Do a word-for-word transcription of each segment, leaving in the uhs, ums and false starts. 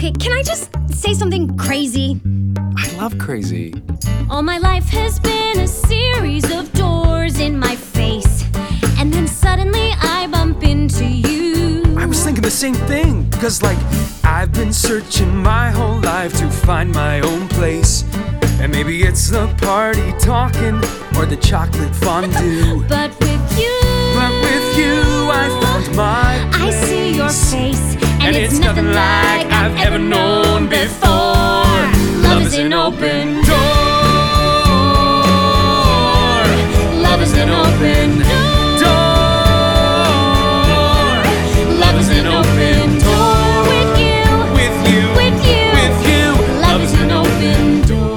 Okay, can I just say something crazy? I love crazy. All my life has been a series of doors in my face, and then suddenly I bump into you. I was thinking the same thing, cause like I've been searching my whole life to find my own place. And maybe it's the party talking or the chocolate fondue. But with you, But with you I found my place. I see your face, and, And it's, it's nothing like I've ever known before. Love is an open door. Love is an open door. Love is an open door. With you, With you, with you, with you. love is an open door.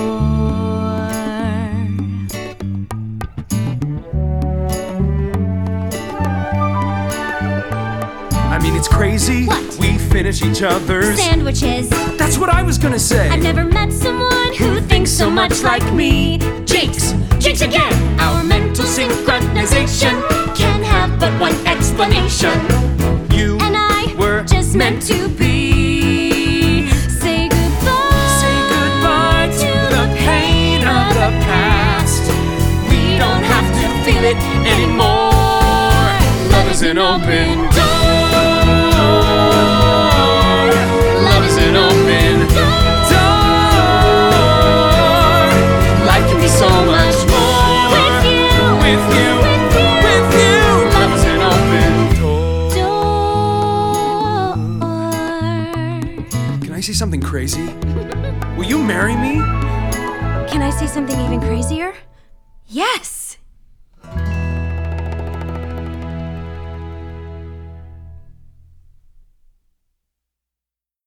I mean, it's crazy. What? We finish each other's Sandwiches. That's what I was gonna say. I've never met someone who thinks so much like me. Jinx, jinx again. Our mental synchronization can have but one explanation. You And I were just meant to be. Say goodbye. Say goodbye to the pain of the past. We don't have to feel it anymore. Love is an open door. Love is an open door. Life can be so much more with you. with you, with you. Love is an open door. Door. Can I say something crazy? Will you marry me? Can I say something even crazier? Yes.